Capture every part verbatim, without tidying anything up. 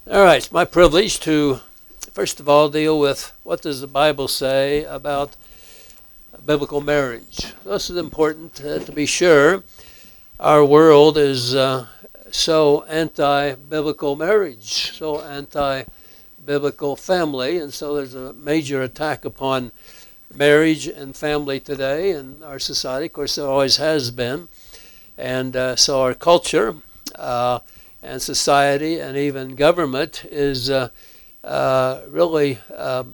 All right, it's my privilege to, first of all, deal with what does the Bible say about biblical marriage. This is important uh, to be sure. Our world is uh, so anti-biblical marriage, so anti-biblical family, and so there's a major attack upon marriage and family today in our society. Of course, there always has been. And uh, so our culture uh, and society and even government is uh, uh, really um,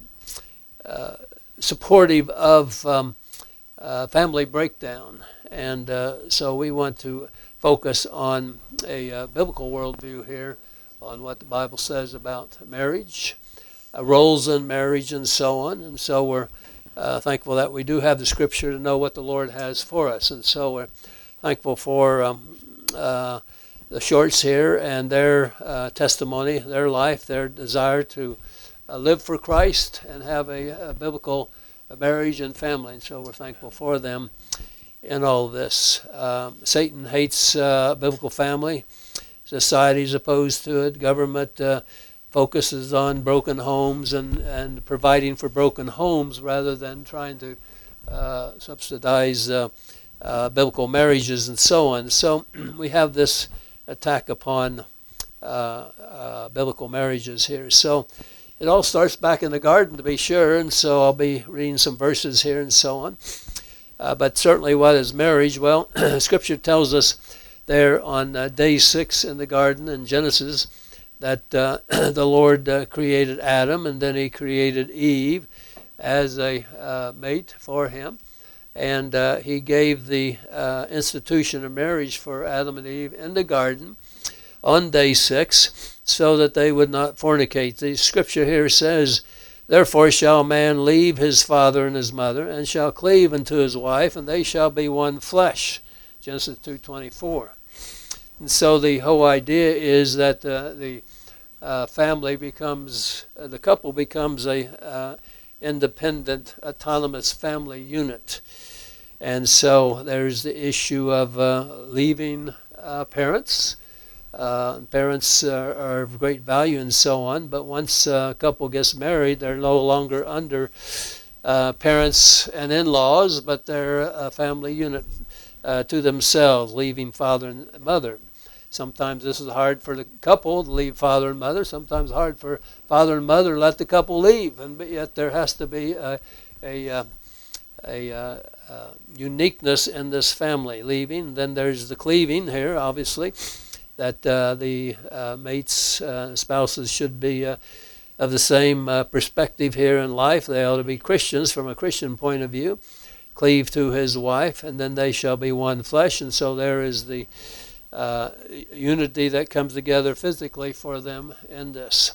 uh, supportive of um, uh, family breakdown. And uh, so we want to focus on a uh, biblical worldview here on what the Bible says about marriage, uh, roles in marriage, and so on. And so we're uh, thankful that we do have the Scripture to know what the Lord has for us. And so we're thankful for um, uh, the Shorts here and their uh, testimony, their life, their desire to uh, live for Christ and have a, a biblical marriage and family. And so we're thankful for them in all of this. Um, Satan hates uh, biblical family. Society's opposed to it. Government uh, focuses on broken homes and, and providing for broken homes rather than trying to uh, subsidize uh, uh, biblical marriages and so on. So we have this attack upon uh, uh, biblical marriages here. So it all starts back in the garden, to be sure, and so I'll be reading some verses here and so on. Uh, but certainly what is marriage? Well, Scripture tells us there on uh, day six in the garden in Genesis that uh, the Lord uh, created Adam, and then he created Eve as a uh, mate for him. And uh, he gave the uh, institution of marriage for Adam and Eve in the garden on day six so that they would not fornicate. The Scripture here says, "Therefore shall a man leave his father and his mother, and shall cleave unto his wife, and they shall be one flesh." Genesis two twenty-four. And so the whole idea is that uh, the uh, family becomes, uh, the couple becomes a uh, independent, autonomous family unit. And so there's the issue of uh, leaving uh, parents. Uh, parents are, are of great value and so on, but once a couple gets married, they're no longer under uh, parents and in-laws, but they're a family unit uh, to themselves, leaving father and mother. Sometimes this is hard for the couple to leave father and mother. Sometimes hard for father and mother to let the couple leave, and but yet there has to be a a, uh, a uh, uh, uniqueness in this family leaving. Then there's the cleaving here, obviously, that uh, the uh, mates, uh, spouses should be uh, of the same uh, perspective here in life. They ought to be Christians from a Christian point of view. Cleave to his wife, and then they shall be one flesh. And so there is the Uh, unity that comes together physically for them in this.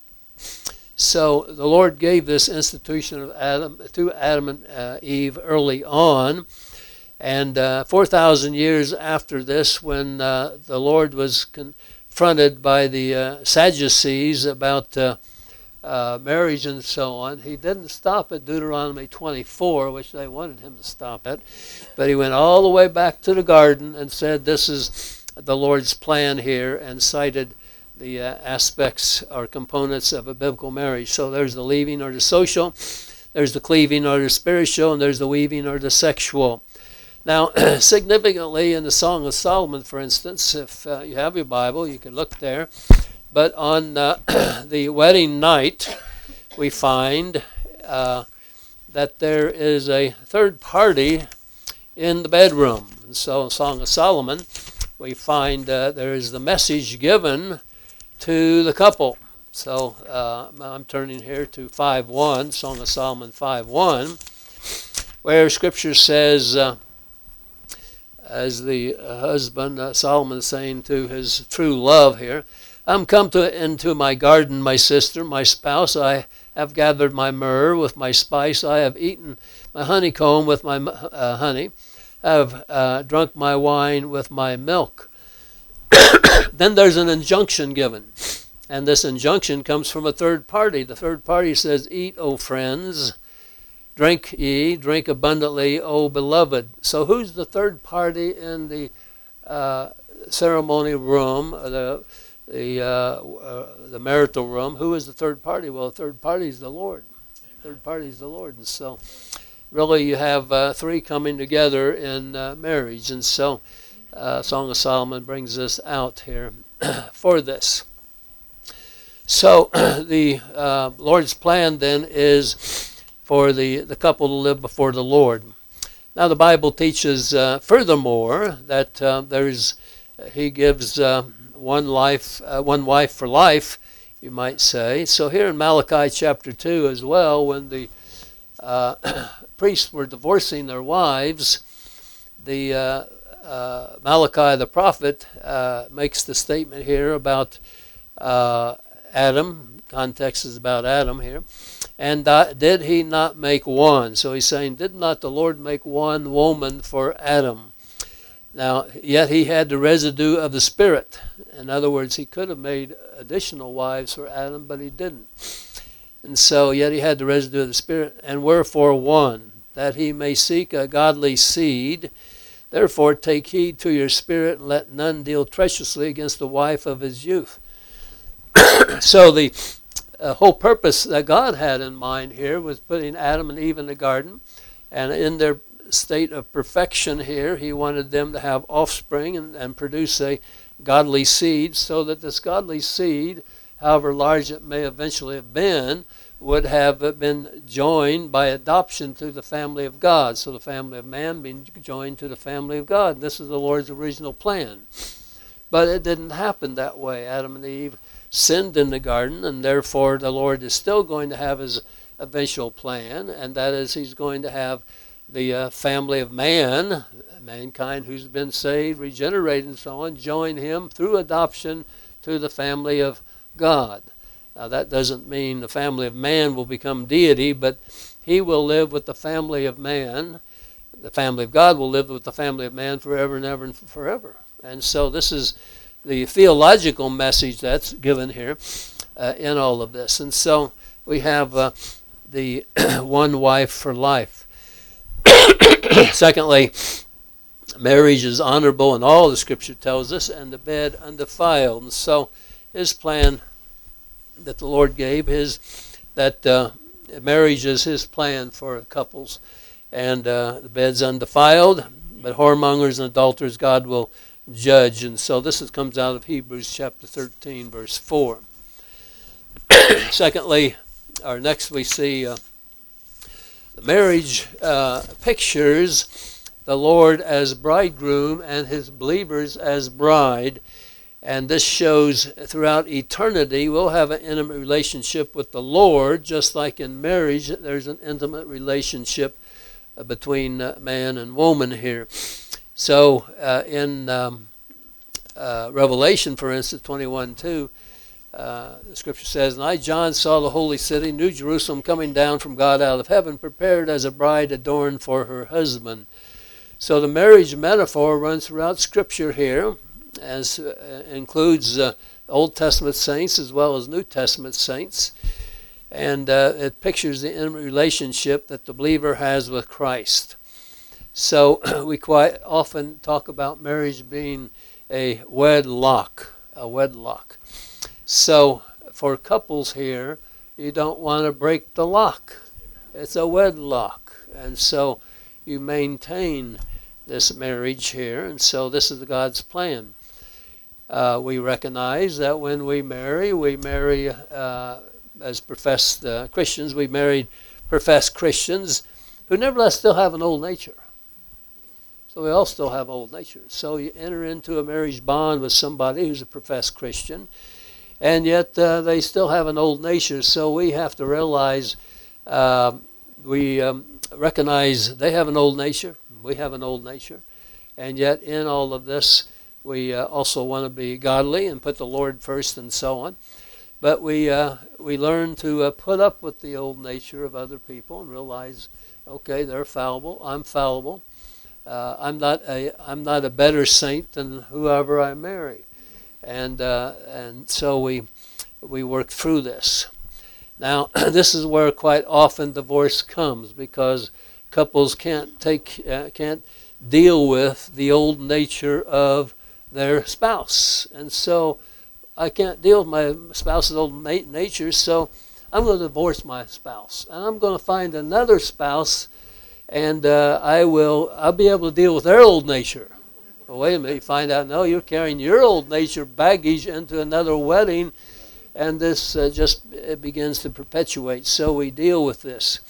So the Lord gave this institution of Adam to Adam and uh, Eve early on, and uh, four thousand years after this, when uh, the Lord was confronted by the uh, Sadducees about uh, uh, marriage and so on, he didn't stop at Deuteronomy twenty-four, which they wanted him to stop at, but he went all the way back to the garden and said, this is the Lord's plan here, and cited the uh, aspects or components of a biblical marriage. So there's the leaving or the social, there's the cleaving or the spiritual, and there's the weaving or the sexual. Now, significantly in the Song of Solomon, for instance, if uh, you have your Bible, you can look there. But on uh, the wedding night, we find uh, that there is a third party in the bedroom. And so in Song of Solomon, we find uh, there is the message given to the couple. So uh, I'm turning here to five one, Song of Solomon five one, where Scripture says, uh, as the husband, uh, Solomon saying to his true love here, "I'm come to into my garden, my sister, my spouse. I have gathered my myrrh with my spice. I have eaten my honeycomb with my uh, honey. Have uh, drunk my wine with my milk." Then there's an injunction given, and this injunction comes from a third party. The third party says, "Eat, O friends, drink ye, drink abundantly, O beloved." So who's the third party in the uh, ceremony room, the the uh, uh, the marital room. Who is the third party? Well, the third party is the Lord. Third party is the Lord. And so really you have uh, three coming together in uh, marriage. And so uh, Song of Solomon brings us out here for this. So the uh, Lord's plan then is for the, the couple to live before the Lord. Now the Bible teaches uh, furthermore that uh, there's he gives uh, one life, uh, one wife for life, you might say. So here in Malachi chapter two as well, when the uh, priests were divorcing their wives, the uh, uh, Malachi the prophet uh, makes the statement here about uh, Adam. Context is about Adam here. And uh, did he not make one? So he's saying, did not the Lord make one woman for Adam? Now, yet he had the residue of the Spirit. In other words, he could have made additional wives for Adam, but he didn't. And so, yet he had the residue of the Spirit. And wherefore one, that he may seek a godly seed. Therefore take heed to your spirit, and let none deal treacherously against the wife of his youth. So the uh, whole purpose that God had in mind here was putting Adam and Eve in the garden, and in their state of perfection here, he wanted them to have offspring and, and produce a godly seed, so that this godly seed, however large it may eventually have been, would have been joined by adoption to the family of God. So the family of man being joined to the family of God. This is the Lord's original plan. But it didn't happen that way. Adam and Eve sinned in the garden, and therefore the Lord is still going to have his eventual plan, and that is he's going to have the uh, family of man, mankind who's been saved, regenerated, and so on, join him through adoption to the family of God. Now that doesn't mean the family of man will become deity, but he will live with the family of man. The family of God will live with the family of man forever and ever and forever. And so this is the theological message that's given here uh, in all of this. And so we have uh, the one wife for life. Secondly, marriage is honorable, and all the Scripture tells us, and the bed undefiled. And so his plan that the Lord gave is that uh, marriage is his plan for couples, and uh, the bed's undefiled, but whoremongers and adulterers God will judge. And so this is, comes out of Hebrews chapter thirteen, verse four. Secondly, or next we see uh, the marriage uh, pictures the Lord as bridegroom and his believers as bride. And this shows throughout eternity we'll have an intimate relationship with the Lord, just like in marriage there's an intimate relationship uh, between uh, man and woman here. So uh, in um, uh, Revelation, for instance, twenty-one two, uh, the Scripture says, and I, John, saw the holy city, New Jerusalem, coming down from God out of heaven, prepared as a bride adorned for her husband. So the marriage metaphor runs throughout Scripture here, as uh, includes uh, Old Testament saints as well as New Testament saints. And uh, it pictures the intimate relationship that the believer has with Christ. So we quite often talk about marriage being a wedlock, a wedlock. So for couples here, you don't want to break the lock. It's a wedlock. And so you maintain this marriage here, and so this is God's plan. Uh, we recognize that when we marry, we marry uh, as professed uh, Christians, we marry professed Christians who nevertheless still have an old nature. So we all still have old nature. So you enter into a marriage bond with somebody who's a professed Christian, and yet uh, they still have an old nature. So we have to realize, uh, we um, recognize they have an old nature, we have an old nature, and yet in all of this, we uh, also want to be godly and put the Lord first and so on. But we uh, we learn to uh, put up with the old nature of other people and realize, okay, they're fallible, I'm fallible. Uh, I'm not a I'm not a better saint than whoever I marry, and uh, and so we we work through this. Now this is where quite often divorce comes, because couples can't take uh, can't deal with the old nature of their spouse, and so I can't deal with my spouse's old nature, so I'm going to divorce my spouse. And I'm going to find another spouse, and uh, I will, I'll be able to deal with their old nature. Well, wait a minute, you find out, no, you're carrying your old nature baggage into another wedding, and this uh, just it begins to perpetuate. So we deal with this.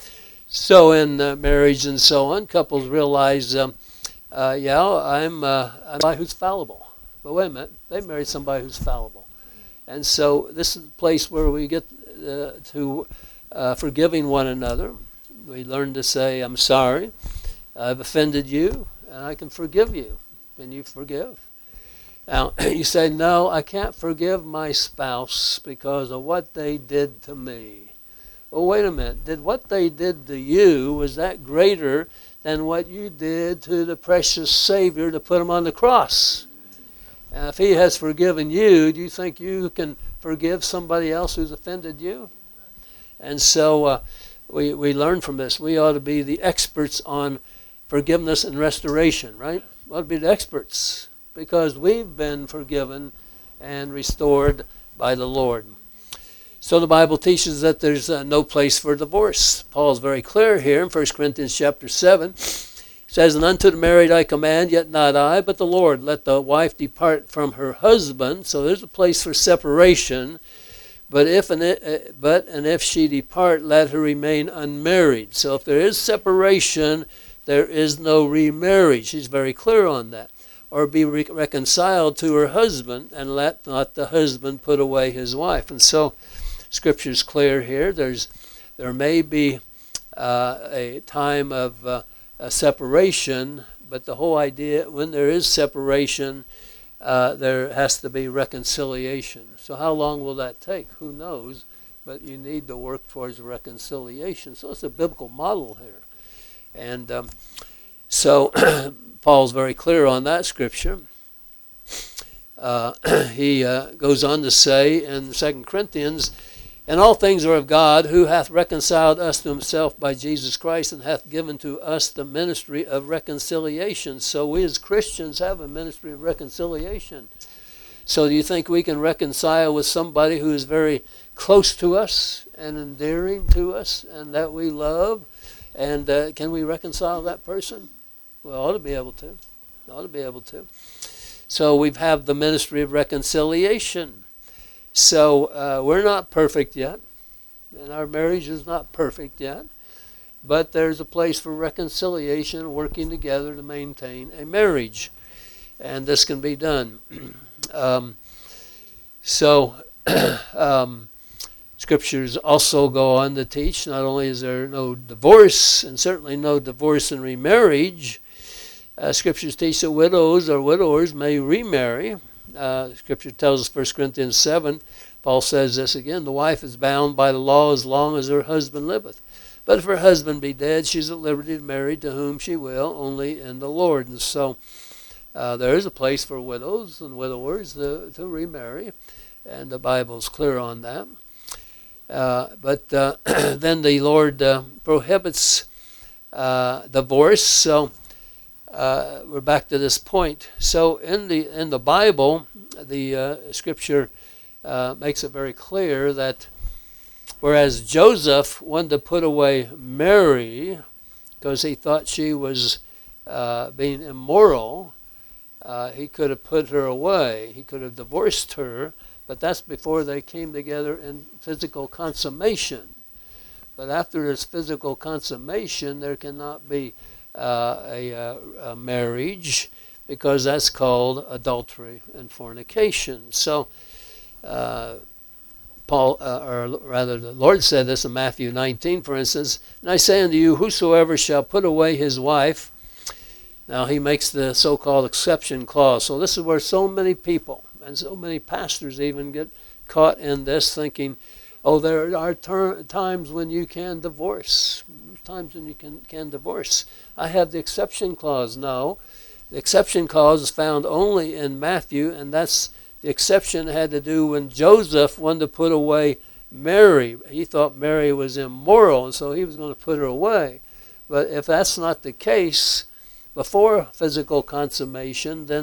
So in uh, marriage and so on, couples realize, um, uh, yeah, I'm, uh, I'm somebody who's fallible. But wait a minute, they married somebody who's fallible. And so this is the place where we get uh, to uh, forgiving one another. We learn to say, I'm sorry, I've offended you, and I can forgive you. Can you forgive? Now, you say, no, I can't forgive my spouse because of what they did to me. Well, wait a minute. Did what they did to you, was that greater than what you did to the precious Savior to put him on the cross? And if he has forgiven you, do you think you can forgive somebody else who's offended you? And so uh, we, we learn from this. We ought to be the experts on forgiveness and restoration, right? We ought to be the experts because we've been forgiven and restored by the Lord. So the Bible teaches that there's uh, no place for divorce. Paul's very clear here in First Corinthians chapter seven. He says, and unto the married I command, yet not I, but the Lord. Let the wife depart from her husband. So there's a place for separation. But if and, it, but, and if she depart, let her remain unmarried. So if there is separation, there is no remarriage. He's very clear on that. Or be re- reconciled to her husband, and let not the husband put away his wife. And so Scripture's clear here. There's, there may be uh, a time of uh, a separation, but the whole idea, when there is separation, uh, there has to be reconciliation. So how long will that take? Who knows? But you need to work towards reconciliation. So it's a biblical model here. And um, so Paul's very clear on that Scripture. Uh, he uh, goes on to say in Second Corinthians, and all things are of God, who hath reconciled us to himself by Jesus Christ, and hath given to us the ministry of reconciliation. So we as Christians have a ministry of reconciliation. So do you think we can reconcile with somebody who is very close to us and endearing to us and that we love? And uh, can we reconcile that person? We ought to be able to. We ought to be able to. So we have the ministry of reconciliation. So uh, we're not perfect yet, and our marriage is not perfect yet, but there's a place for reconciliation, working together to maintain a marriage, and this can be done. um, so um, Scriptures also go on to teach, not only is there no divorce, and certainly no divorce and remarriage, uh, Scriptures teach that widows or widowers may remarry. Uh, Scripture tells us, First Corinthians seven, Paul says this again, the wife is bound by the law as long as her husband liveth. But if her husband be dead, she's at liberty to marry to whom she will, only in the Lord. And so uh, there is a place for widows and widowers to, to remarry, and the Bible's clear on that. Uh, but uh, then the Lord uh, prohibits uh, divorce. So uh, we're back to this point. So in the in the Bible, the uh, Scripture uh, makes it very clear that whereas Joseph wanted to put away Mary because he thought she was uh, being immoral, uh, he could have put her away. He could have divorced her. But that's before they came together in physical consummation. But after this physical consummation, there cannot be uh, a, a, a marriage because that's called adultery and fornication. So uh, Paul, uh, or rather the Lord said this in Matthew nineteen, for instance, and I say unto you, whosoever shall put away his wife, now he makes the so-called exception clause. So this is where so many people, and so many pastors even get caught in this thinking, oh, there are ter- times when you can divorce. There's times when you can, can divorce. I have the exception clause. No. The exception clause is found only in Matthew, and that's the exception had to do when Joseph wanted to put away Mary. He thought Mary was immoral, and so he was going to put her away. But if that's not the case, before physical consummation, then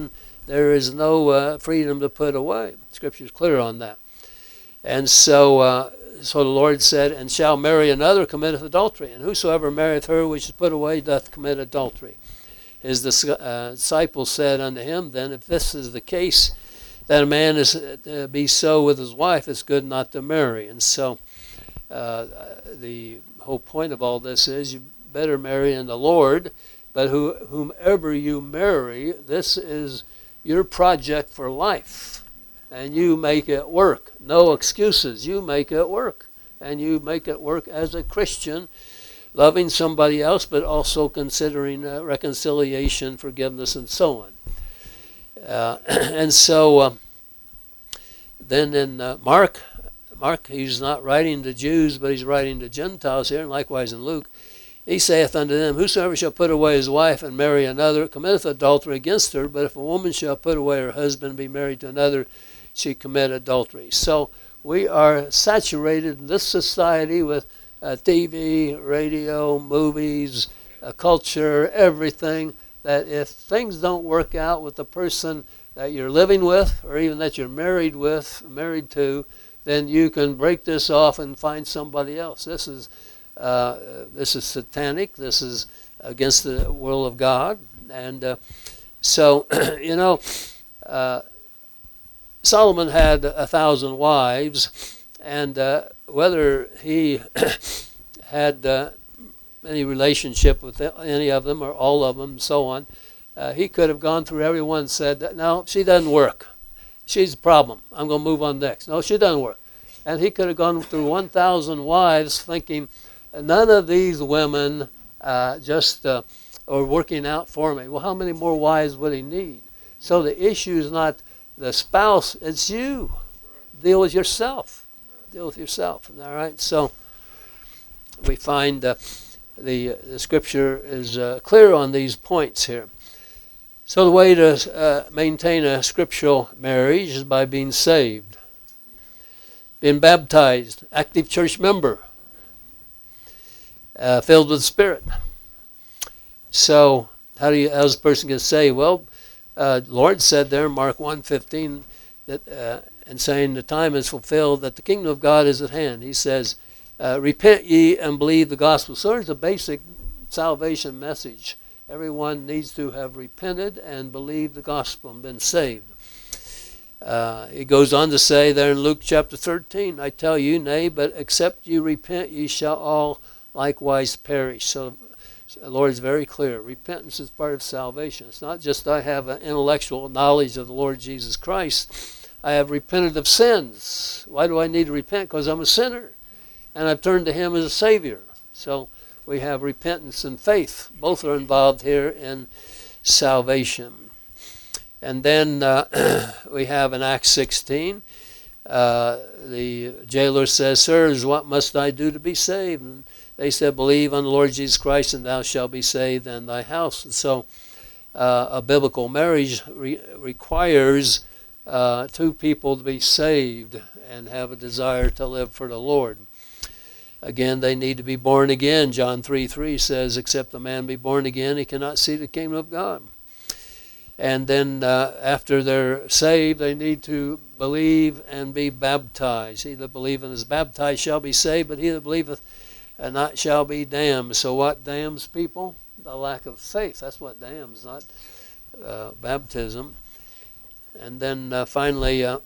There is no uh, freedom to put away. Scripture is clear on that. And so, uh, so the Lord said, and shall marry another committeth adultery, and whosoever marrieth her which is put away doth commit adultery. His uh, disciples said unto him, then, if this is the case, that a man is uh, be so with his wife, it's good not to marry. And so uh, the whole point of all this is you better marry in the Lord, but who, whomever you marry, this is your project for life, and you make it work. No excuses. You make it work, and you make it work as a Christian, loving somebody else, but also considering uh, reconciliation, forgiveness, and so on. Uh, and so uh, then in uh, Mark, Mark, he's not writing to Jews, but he's writing to Gentiles here, and likewise in Luke. He saith unto them, whosoever shall put away his wife and marry another committeth adultery against her, but if a woman shall put away her husband and be married to another, she commit adultery. So we are saturated in this society with uh, T V, radio, movies, uh, culture, everything, that if things don't work out with the person that you're living with, or even that you're married with, married to, then you can break this off and find somebody else. This is uh, this is satanic. This is against the will of God. And uh, so, you know, uh, Solomon had a thousand wives, and uh, whether he had uh, any relationship with any of them or all of them and so on, uh, he could have gone through everyone and said, no, she doesn't work. She's a problem. I'm going to move on next. No, she doesn't work. And he could have gone through one thousand wives thinking, none of these women uh, just uh, are working out for me. Well, how many more wives would he need? So the issue is not the spouse, it's you. Deal with yourself. Deal with yourself. All right? So we find uh, the, the scripture is uh, clear on these points here. So the way to uh, maintain a scriptural marriage is by being saved, being baptized, active church member, uh, filled with the Spirit. So how do you, how does a person get saved? Well, uh, Lord said there in Mark one fifteen that uh, and saying the time is fulfilled, that the kingdom of God is at hand. He says, uh, repent ye and believe the gospel. So there's a basic salvation message. Everyone needs to have repented and believed the gospel and been saved. Uh, he goes on to say there in Luke chapter thirteen, I tell you, nay, but except you repent, ye shall all likewise perish. So the Lord is very clear. Repentance is part of salvation. It's not just I have an intellectual knowledge of the Lord Jesus Christ. I have repented of sins. Why do I need to repent? Because I'm a sinner, and I've turned to Him as a Savior. So we have repentance and faith. Both are involved here in salvation. And then uh, we have in Acts sixteen, uh, the jailer says, sirs, what must I do to be saved? And they said, believe on the Lord Jesus Christ, and thou shalt be saved and thy house. And so uh, a biblical marriage re- requires uh, two people to be saved and have a desire to live for the Lord. Again, they need to be born again. John three three says, except a man be born again, he cannot see the kingdom of God. And then uh, after they're saved, they need to believe and be baptized. He that believeth and is baptized shall be saved, but he that believeth and not shall be damned. So what damns people? The lack of faith. That's what damns, not uh, baptism. And then uh, finally, uh,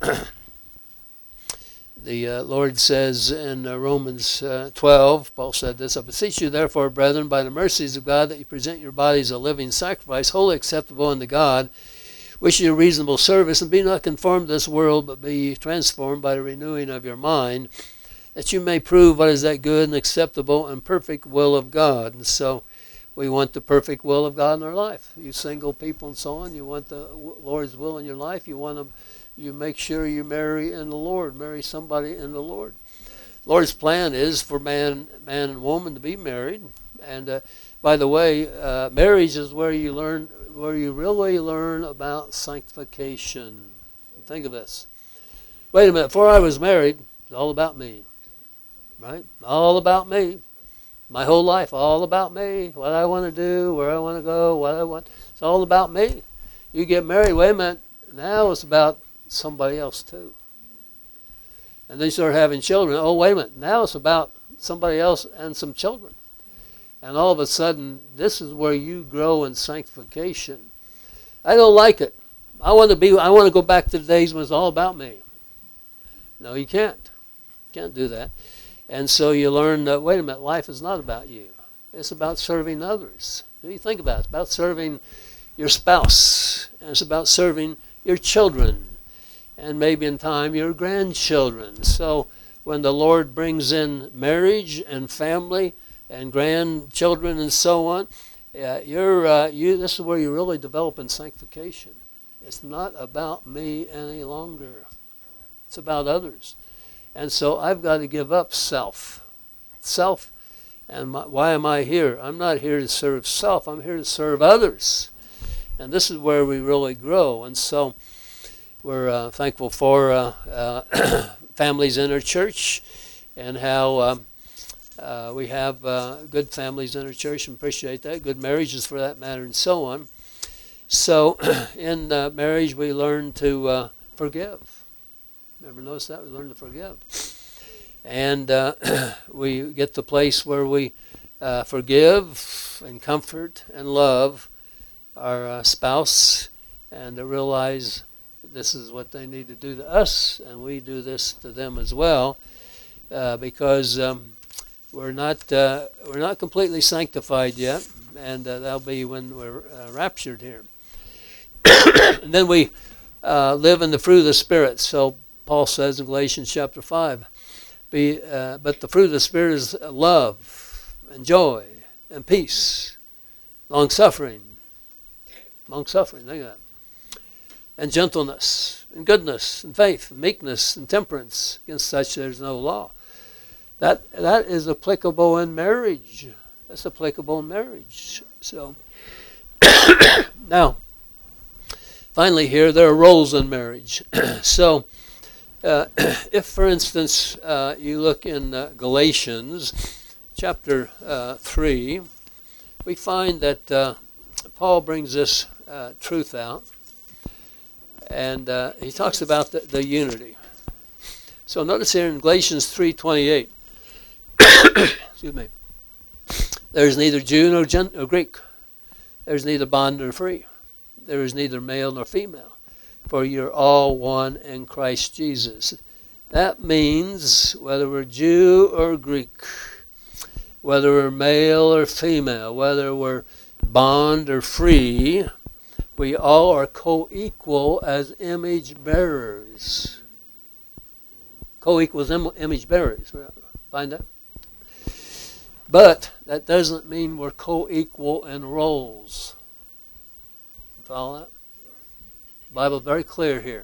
the uh, Lord says in uh, Romans uh, twelve, Paul said this, I beseech you therefore, brethren, by the mercies of God, that you present your bodies a living sacrifice, wholly acceptable unto God, which is your reasonable service, and be not conformed to this world, but be transformed by the renewing of your mind, that you may prove what is that good and acceptable and perfect will of God. And so we want the perfect will of God in our life. You single people and so on, you want the Lord's will in your life. You want to, you make sure you marry in the Lord, marry somebody in the Lord. Lord's plan is for man, man and woman to be married. And uh, by the way, uh, marriage is where you learn, where you really learn about sanctification. Think of this. Wait a minute, before I was married, it was all about me. Right? All about me. My whole life, all about me. What I want to do, where I want to go, what I want. It's all about me. You get married, wait a minute. Now it's about somebody else too. And then you start having children. Oh, wait a minute. Now it's about somebody else and some children. And all of a sudden, this is where you grow in sanctification. I don't like it. I want to be. I want to go back to the days when it's all about me. No, you can't. You can't do that. And so you learn that, wait a minute, life is not about you. It's about serving others. What do you think about it? It's about serving your spouse. And it's about serving your children. And maybe in time your grandchildren. So when the Lord brings in marriage and family and grandchildren and so on, uh, you're uh, you. This is where you really develop in sanctification. It's not about me any longer. It's about others. And so I've got to give up self. Self. And my, why am I here? I'm not here to serve self. I'm here to serve others. And this is where we really grow. And so we're uh, thankful for uh, uh, families in our church and how um, uh, we have uh, good families in our church and appreciate that. Good marriages for that matter and so on. So in uh, marriage we learn to uh, forgive. Ever notice that? We learn to forgive. And uh, we get the place where we uh, forgive and comfort and love our uh, spouse and to realize this is what they need to do to us, and we do this to them as well, uh, because um, we're not uh, we're not completely sanctified yet, and uh, that'll be when we're uh, raptured here. And then we uh, live in the fruit of the Spirit. So Paul says in Galatians chapter five, be uh, but the fruit of the Spirit is love and joy and peace, long suffering, long suffering. Think of that. And gentleness, and goodness, and faith, and meekness, and temperance. Against such there's no law. That that is applicable in marriage. That's applicable in marriage. So now, finally here, there are roles in marriage. So uh, if, for instance, uh, you look in uh, Galatians chapter uh, three, we find that uh, Paul brings this uh, truth out. And uh, he talks about the, the unity. So notice here in Galatians three twenty-eight, excuse me, there is neither Jew nor, Gen- nor Greek. There is neither bond nor free. There is neither male nor female. For you're all one in Christ Jesus. That means whether we're Jew or Greek, whether we're male or female, whether we're bond or free, we all are co-equal as image bearers. Co-equal as im- image bearers. Find that? But that doesn't mean we're co-equal in roles. Follow that? The Bible is very clear here.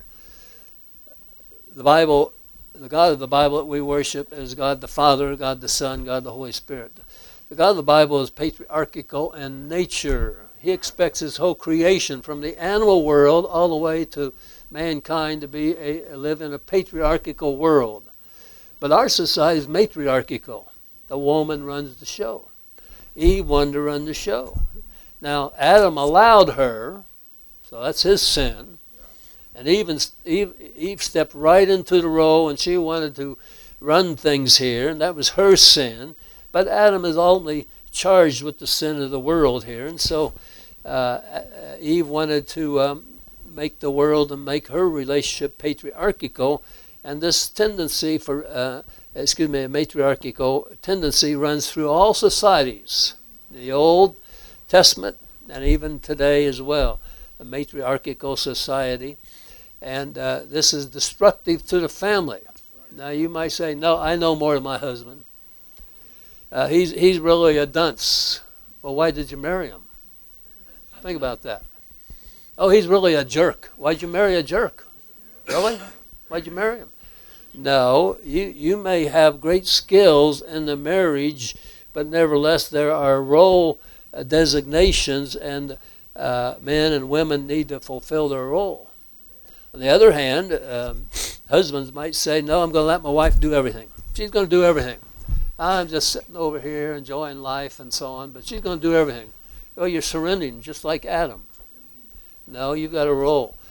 The Bible, the God of the Bible that we worship is God the Father, God the Son, God the Holy Spirit. The God of the Bible is patriarchal in nature. He expects his whole creation, from the animal world all the way to mankind, to be a, live in a patriarchal world. But our society is matriarchal. The woman runs the show. Eve wanted to run the show. Now, Adam allowed her, so that's his sin. And even Eve, Eve stepped right into the role, and she wanted to run things here, and that was her sin. But Adam is only charged with the sin of the world here, and so uh, Eve wanted to um, make the world and make her relationship patriarchal, and this tendency for, uh, excuse me, a matriarchal tendency runs through all societies, the Old Testament and even today as well, a matriarchal society, and uh, this is destructive to the family. Now you might say, no, I know more than my husband. Uh, he's he's really a dunce. Well, why did you marry him? Think about that. Oh, he's really a jerk. Why'd you marry a jerk? Really? Why'd you marry him? No, you, you may have great skills in the marriage, but nevertheless there are role uh, designations, and uh, men and women need to fulfill their role. On the other hand, um, husbands might say, no, I'm going to let my wife do everything. She's going to do everything. I'm just sitting over here enjoying life and so on, but she's going to do everything. Oh, you're surrendering just like Adam. No, you've got a role.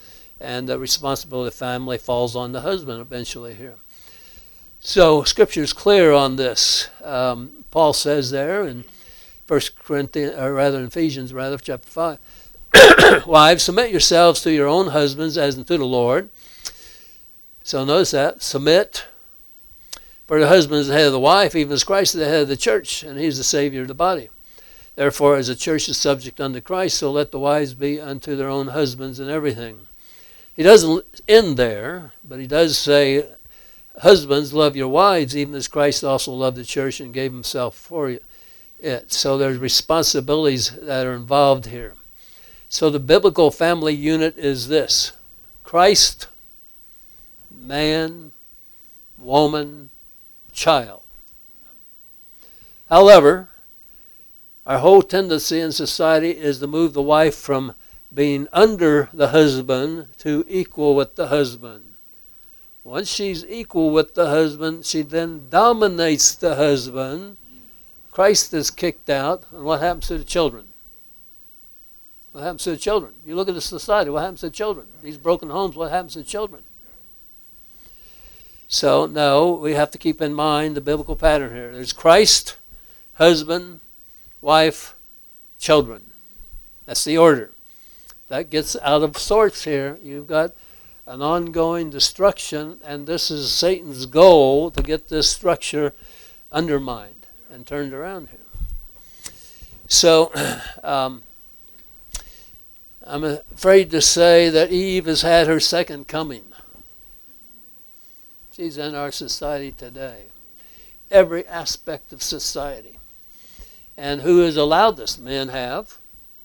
And the responsibility of the family falls on the husband eventually here. So Scripture is clear on this. Um, Paul says there in First Corinthians, or rather in Ephesians, rather chapter five, wives, submit yourselves to your own husbands as unto the Lord. So notice that, submit. For the husband is the head of the wife, even as Christ is the head of the church, and he's the Savior of the body. Therefore, as the church is subject unto Christ, so let the wives be unto their own husbands in everything. He doesn't end there, but he does say, husbands, love your wives, even as Christ also loved the church and gave himself for it. So there's responsibilities that are involved here. So the biblical family unit is this: Christ, man, woman, child. However, our whole tendency in society is to move the wife from being under the husband to equal with the husband. Once she's equal with the husband, she then dominates the husband. Christ is kicked out, and what happens to the children? What happens to the children? You look at the society, what happens to the children? These broken homes, what happens to the children? So, no, we have to keep in mind the biblical pattern here. There's Christ, husband, wife, children. That's the order. That gets out of sorts here. You've got an ongoing destruction, and this is Satan's goal, to get this structure undermined and turned around here. So, um, I'm afraid to say that Eve has had her second coming. She's in our society today. Every aspect of society. And who has allowed this? Men have.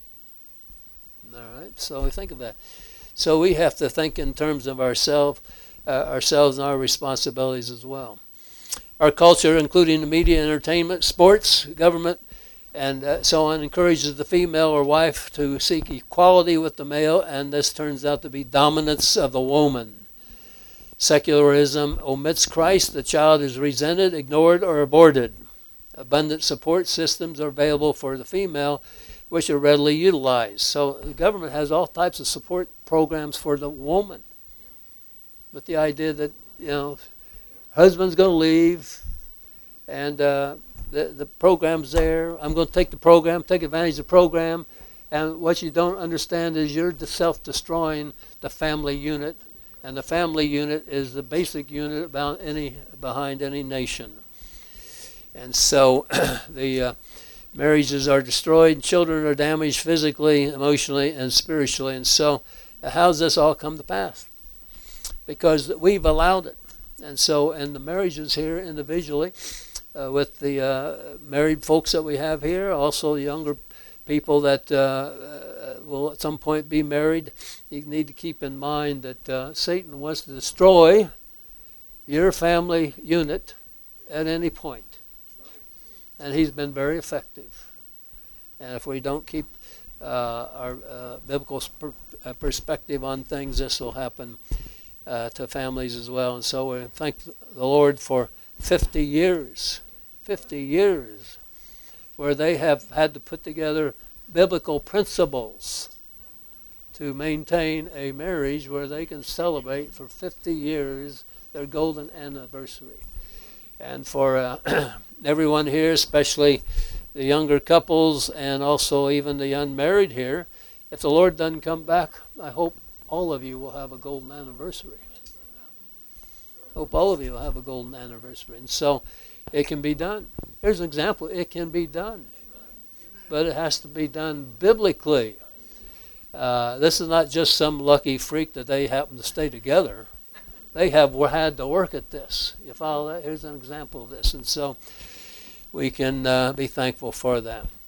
All right, so we think of that. So we have to think in terms of ourselves, uh, ourselves and our responsibilities as well. Our culture, including the media, entertainment, sports, government, and uh, so on, encourages the female or wife to seek equality with the male, and this turns out to be dominance of the woman. Secularism omits Christ. The child is resented, ignored, or aborted. Abundant support systems are available for the female, which are readily utilized. So the government has all types of support programs for the woman, with the idea that, you know, husband's going to leave, and uh, the the program's there. I'm going to take the program, take advantage of the program, and what you don't understand is you're self-destroying the family unit, and the family unit is the basic unit about any behind any nation. And so the uh, marriages are destroyed, children are damaged physically, emotionally, and spiritually. And so how does this all come to pass? Because we've allowed it. And so in the marriages here individually, uh, with the uh, married folks that we have here, also younger people that uh, will at some point be married, you need to keep in mind that uh, Satan wants to destroy your family unit at any point. And he's been very effective. And if we don't keep uh, our uh, biblical sp- uh, perspective on things, this will happen uh, to families as well. And so we thank the Lord for fifty years, fifty years, where they have had to put together biblical principles to maintain a marriage where they can celebrate for fifty years their golden anniversary. And for uh, everyone here, especially the younger couples and also even the unmarried here, if the Lord doesn't come back, I hope all of you will have a golden anniversary. Hope all of you will have a golden anniversary. And so it can be done. Here's an example. It can be done. But it has to be done biblically. Uh, this is not just some lucky freak that they happen to stay together. They have had to work at this. You follow that? Here's an example of this. And so we can uh, be thankful for that.